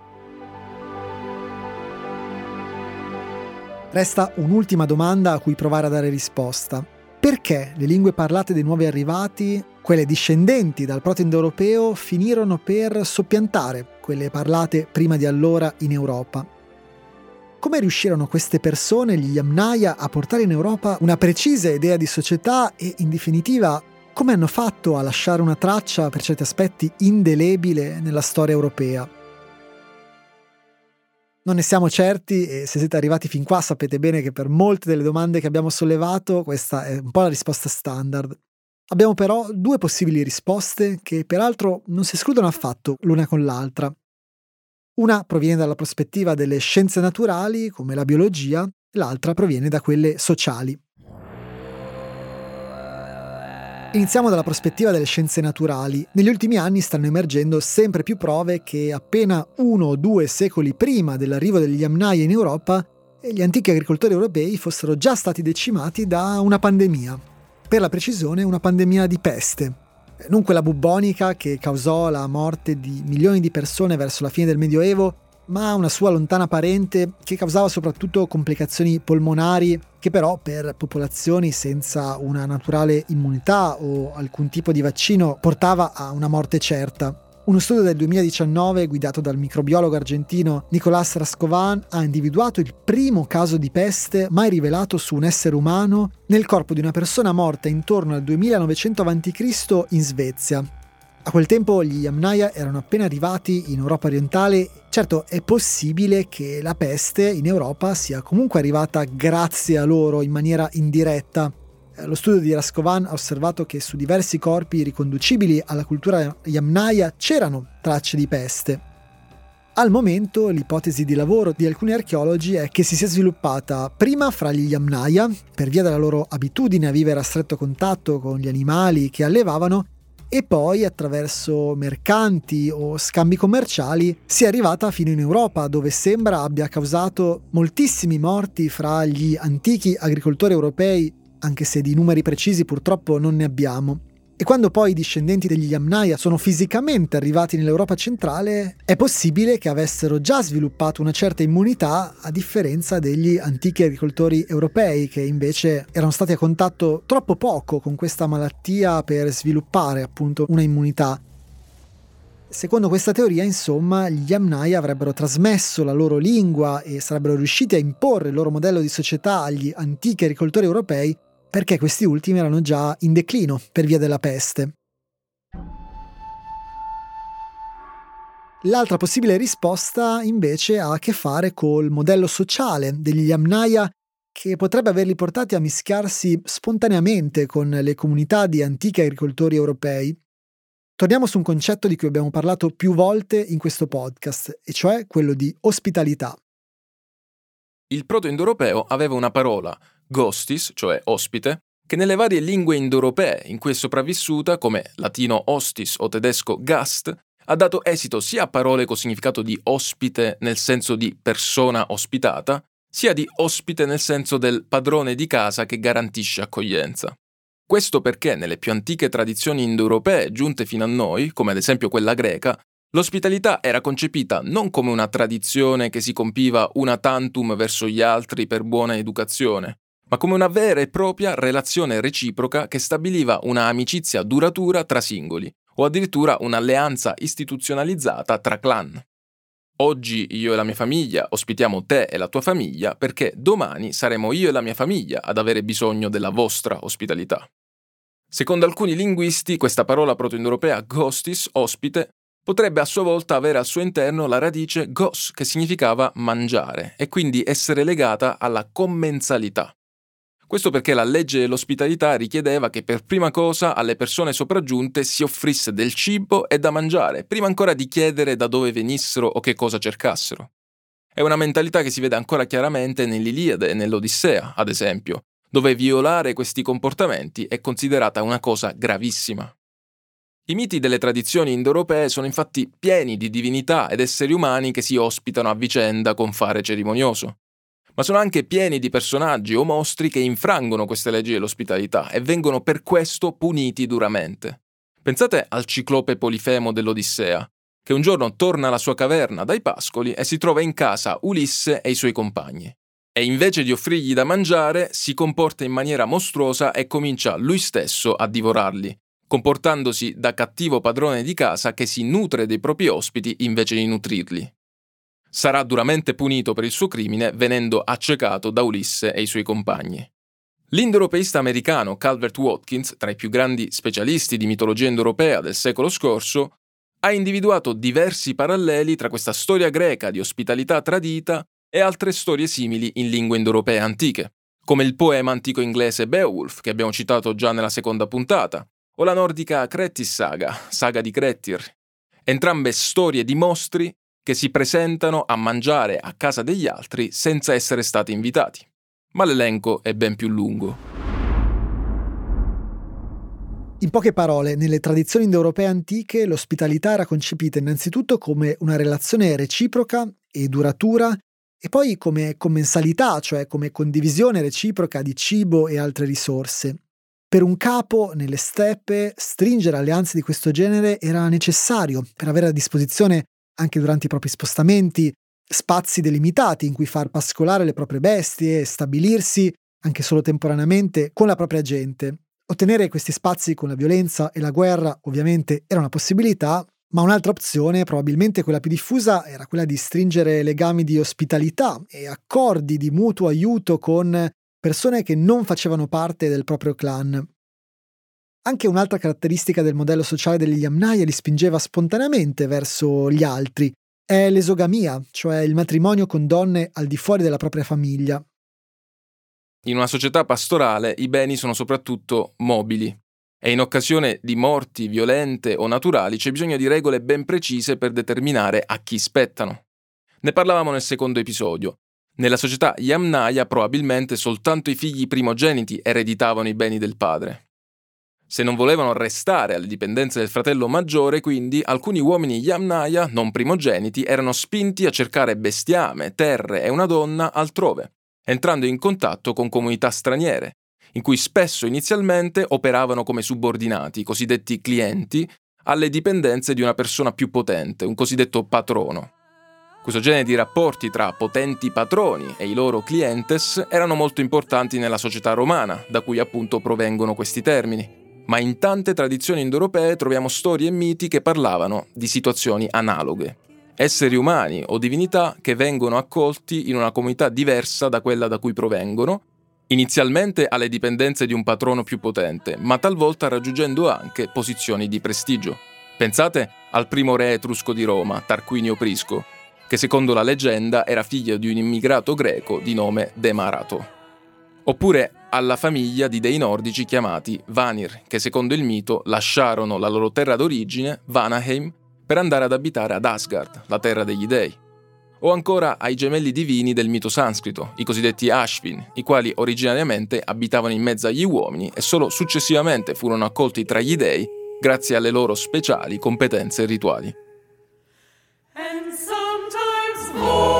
Resta un'ultima domanda a cui provare a dare risposta. Perché le lingue parlate dei nuovi arrivati, quelle discendenti dal proto-indoeuropeo, finirono per soppiantare quelle parlate prima di allora in Europa? Come riuscirono queste persone, gli Yamnaya, a portare in Europa una precisa idea di società e, in definitiva, come hanno fatto a lasciare una traccia per certi aspetti indelebile nella storia europea? Non ne siamo certi e se siete arrivati fin qua sapete bene che per molte delle domande che abbiamo sollevato questa è un po' la risposta standard. Abbiamo però due possibili risposte che peraltro non si escludono affatto l'una con l'altra. Una proviene dalla prospettiva delle scienze naturali, come la biologia, l'altra proviene da quelle sociali. Iniziamo dalla prospettiva delle scienze naturali. Negli ultimi anni stanno emergendo sempre più prove che appena 1 o 2 secoli prima dell'arrivo degli Yamnaya in Europa, gli antichi agricoltori europei fossero già stati decimati da una pandemia. Per la precisione, una pandemia di peste. Non quella bubbonica che causò la morte di milioni di persone verso la fine del Medioevo, ma una sua lontana parente che causava soprattutto complicazioni polmonari che però per popolazioni senza una naturale immunità o alcun tipo di vaccino portava a una morte certa. Uno studio del 2019, guidato dal microbiologo argentino Nicolás Rascovan, ha individuato il primo caso di peste mai rivelato su un essere umano nel corpo di una persona morta intorno al 2900 a.C. in Svezia. A quel tempo gli Yamnaya erano appena arrivati in Europa orientale. Certo, è possibile che la peste in Europa sia comunque arrivata grazie a loro in maniera indiretta. Lo studio di Rascovan ha osservato che su diversi corpi riconducibili alla cultura Yamnaya c'erano tracce di peste. Al momento l'ipotesi di lavoro di alcuni archeologi è che si sia sviluppata prima fra gli Yamnaya, per via della loro abitudine a vivere a stretto contatto con gli animali che allevavano, e poi attraverso mercanti o scambi commerciali sia arrivata fino in Europa, dove sembra abbia causato moltissimi morti fra gli antichi agricoltori europei, anche se di numeri precisi purtroppo non ne abbiamo. E quando poi i discendenti degli Yamnaya sono fisicamente arrivati nell'Europa centrale, è possibile che avessero già sviluppato una certa immunità, a differenza degli antichi agricoltori europei, che invece erano stati a contatto troppo poco con questa malattia per sviluppare appunto una immunità. Secondo questa teoria, insomma, gli Yamnaya avrebbero trasmesso la loro lingua e sarebbero riusciti a imporre il loro modello di società agli antichi agricoltori europei, perché questi ultimi erano già in declino per via della peste. L'altra possibile risposta invece ha a che fare col modello sociale degli Yamnaya, che potrebbe averli portati a mischiarsi spontaneamente con le comunità di antichi agricoltori europei. Torniamo su un concetto di cui abbiamo parlato più volte in questo podcast, e cioè quello di ospitalità. Il proto-indoeuropeo aveva una parola, gostis, cioè ospite, che nelle varie lingue indoeuropee in cui è sopravvissuta, come latino hostis o tedesco Gast, ha dato esito sia a parole con significato di ospite nel senso di persona ospitata, sia di ospite nel senso del padrone di casa che garantisce accoglienza. Questo perché nelle più antiche tradizioni indoeuropee giunte fino a noi, come ad esempio quella greca, l'ospitalità era concepita non come una tradizione che si compiva una tantum verso gli altri per buona educazione, ma come una vera e propria relazione reciproca che stabiliva una amicizia duratura tra singoli, o addirittura un'alleanza istituzionalizzata tra clan. Oggi io e la mia famiglia ospitiamo te e la tua famiglia perché domani saremo io e la mia famiglia ad avere bisogno della vostra ospitalità. Secondo alcuni linguisti, questa parola proto-indoeuropea gostis, ospite, potrebbe a sua volta avere al suo interno la radice gos, che significava mangiare, e quindi essere legata alla commensalità. Questo perché la legge dell'ospitalità richiedeva che per prima cosa alle persone sopraggiunte si offrisse del cibo e da mangiare, prima ancora di chiedere da dove venissero o che cosa cercassero. È una mentalità che si vede ancora chiaramente nell'Iliade e nell'Odissea, ad esempio, dove violare questi comportamenti è considerata una cosa gravissima. I miti delle tradizioni indoeuropee sono infatti pieni di divinità ed esseri umani che si ospitano a vicenda con fare cerimonioso. Ma sono anche pieni di personaggi o mostri che infrangono queste leggi dell'ospitalità e vengono per questo puniti duramente. Pensate al ciclope Polifemo dell'Odissea, che un giorno torna alla sua caverna dai pascoli e si trova in casa Ulisse e i suoi compagni. E invece di offrirgli da mangiare, si comporta in maniera mostruosa e comincia lui stesso a divorarli, comportandosi da cattivo padrone di casa che si nutre dei propri ospiti invece di nutrirli. Sarà duramente punito per il suo crimine venendo accecato da Ulisse e i suoi compagni. L'indoeuropeista americano Calvert Watkins, tra i più grandi specialisti di mitologia indoeuropea del secolo scorso, ha individuato diversi paralleli tra questa storia greca di ospitalità tradita e altre storie simili in lingue indoeuropee antiche, come il poema antico inglese Beowulf, che abbiamo citato già nella seconda puntata, o la nordica Kretis Saga, saga di Grettir. Entrambe storie di mostri che si presentano a mangiare a casa degli altri senza essere stati invitati. Ma l'elenco è ben più lungo. In poche parole, nelle tradizioni indoeuropee antiche l'ospitalità era concepita innanzitutto come una relazione reciproca e duratura, e poi come commensalità, cioè come condivisione reciproca di cibo e altre risorse. Per un capo, nelle steppe, stringere alleanze di questo genere era necessario per avere a disposizione, anche durante i propri spostamenti, spazi delimitati in cui far pascolare le proprie bestie e stabilirsi, anche solo temporaneamente, con la propria gente. Ottenere questi spazi con la violenza e la guerra ovviamente era una possibilità, Ma un'altra opzione, probabilmente quella più diffusa, era quella di stringere legami di ospitalità e accordi di mutuo aiuto con persone che non facevano parte del proprio clan. Anche un'altra caratteristica del modello sociale degli Yamnaya li spingeva spontaneamente verso gli altri è l'esogamia, cioè il matrimonio con donne al di fuori della propria famiglia. In una società pastorale i beni sono soprattutto mobili e in occasione di morti violente o naturali c'è bisogno di regole ben precise per determinare a chi spettano. Ne parlavamo nel secondo episodio. Nella società Yamnaya probabilmente soltanto i figli primogeniti ereditavano i beni del padre. Se non volevano restare alle dipendenze del fratello maggiore, quindi, alcuni uomini Yamnaya, non primogeniti, erano spinti a cercare bestiame, terre e una donna altrove, entrando in contatto con comunità straniere, in cui spesso inizialmente operavano come subordinati, cosiddetti clienti, alle dipendenze di una persona più potente, un cosiddetto patrono. Questo genere di rapporti tra potenti patroni e i loro clientes erano molto importanti nella società romana, da cui appunto provengono questi termini. Ma in tante tradizioni indoeuropee troviamo storie e miti che parlavano di situazioni analoghe. Esseri umani o divinità che vengono accolti in una comunità diversa da quella da cui provengono, inizialmente alle dipendenze di un patrono più potente, ma talvolta raggiungendo anche posizioni di prestigio. Pensate al primo re etrusco di Roma, Tarquinio Prisco, che secondo la leggenda era figlio di un immigrato greco di nome Demarato. Oppure alla famiglia di dei nordici chiamati Vanir, che secondo il mito lasciarono la loro terra d'origine, Vanaheim, per andare ad abitare ad Asgard, la terra degli dei. O ancora ai gemelli divini del mito sanscrito, i cosiddetti Ashvin, i quali originariamente abitavano in mezzo agli uomini e solo successivamente furono accolti tra gli dei grazie alle loro speciali competenze rituali. And sometimes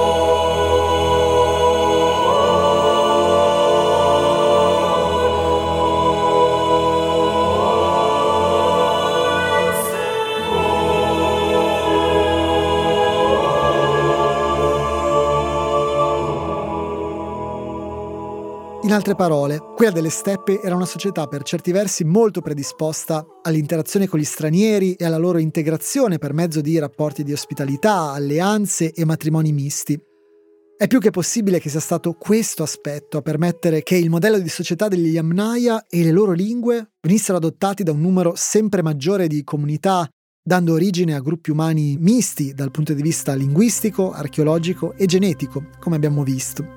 In altre parole, quella delle steppe era una società per certi versi molto predisposta all'interazione con gli stranieri e alla loro integrazione per mezzo di rapporti di ospitalità, alleanze e matrimoni misti. È più che possibile che sia stato questo aspetto a permettere che il modello di società degli Yamnaya e le loro lingue venissero adottati da un numero sempre maggiore di comunità, dando origine a gruppi umani misti dal punto di vista linguistico, archeologico e genetico, come abbiamo visto.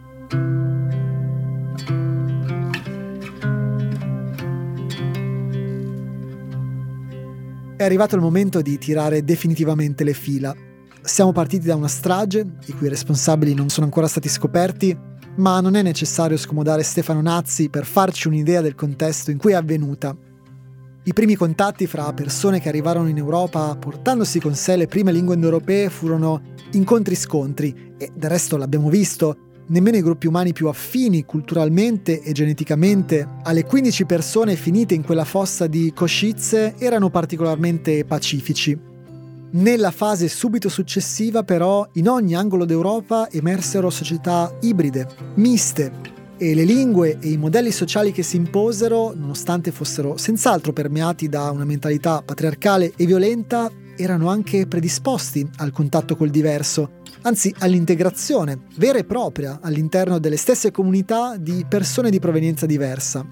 È arrivato il momento di tirare definitivamente le fila. Siamo partiti da una strage, i cui responsabili non sono ancora stati scoperti, ma non è necessario scomodare Stefano Nazzi per farci un'idea del contesto in cui è avvenuta. I primi contatti fra persone che arrivarono in Europa portandosi con sé le prime lingue indoeuropee furono incontri-scontri e del resto l'abbiamo visto. Nemmeno i gruppi umani più affini culturalmente e geneticamente alle 15 persone finite in quella fossa di Košice erano particolarmente pacifici. Nella fase subito successiva, però, in ogni angolo d'Europa emersero società ibride, miste, e le lingue e i modelli sociali che si imposero, nonostante fossero senz'altro permeati da una mentalità patriarcale e violenta, erano anche predisposti al contatto col diverso, anzi all'integrazione vera e propria all'interno delle stesse comunità di persone di provenienza diversa.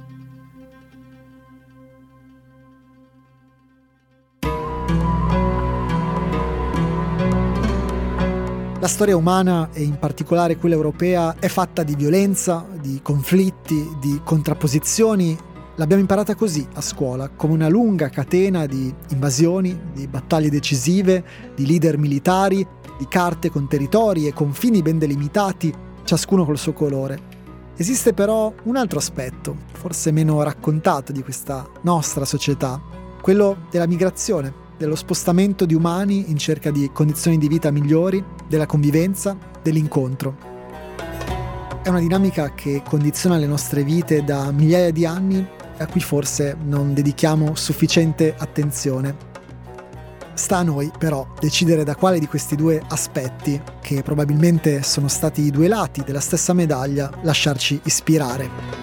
La storia umana, e in particolare quella europea, è fatta di violenza, di conflitti, di contrapposizioni. L'abbiamo imparata così a scuola, come una lunga catena di invasioni, di battaglie decisive, di leader militari, di carte con territori e confini ben delimitati, ciascuno col suo colore. Esiste però un altro aspetto, forse meno raccontato di questa nostra società, quello della migrazione, dello spostamento di umani in cerca di condizioni di vita migliori, della convivenza, dell'incontro. È una dinamica che condiziona le nostre vite da migliaia di anni e a cui forse non dedichiamo sufficiente attenzione. Sta a noi, però, decidere da quale di questi due aspetti, che probabilmente sono stati i due lati della stessa medaglia, lasciarci ispirare.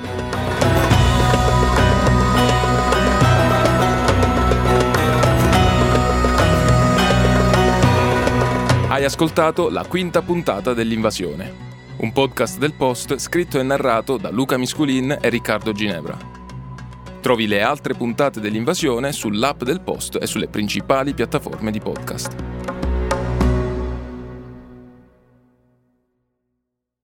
Hai ascoltato la 5ª puntata dell'Invasione, un podcast del Post scritto e narrato da Luca Misculin e Riccardo Ginevra. Trovi le altre puntate dell'Invasione sull'app del Post e sulle principali piattaforme di podcast.